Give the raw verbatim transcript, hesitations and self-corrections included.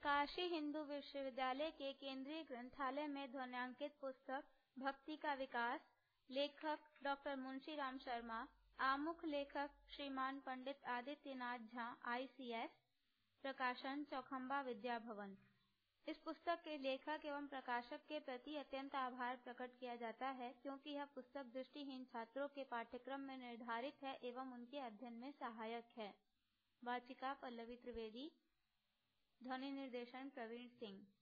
काशी हिंदू विश्वविद्यालय के केंद्रीय ग्रंथालय में ध्वन्यांकित पुस्तक भक्ति का विकास, लेखक डॉक्टर मुंशीराम शर्मा, आमुख लेखक श्रीमान Pandit Adityanath Jha I C S, प्रकाशन चौखंबा विद्या भवन। इस पुस्तक के लेखक एवं प्रकाशक के प्रति अत्यंत आभार प्रकट किया जाता है, क्योंकि यह पुस्तक दृष्टिहीन छात्रों के पाठ्यक्रम में निर्धारित है एवं उनके अध्ययन में सहायक है। वाचिका पल्लवी त्रिवेदी, ध्वनि निर्देशन प्रवीण सिंह।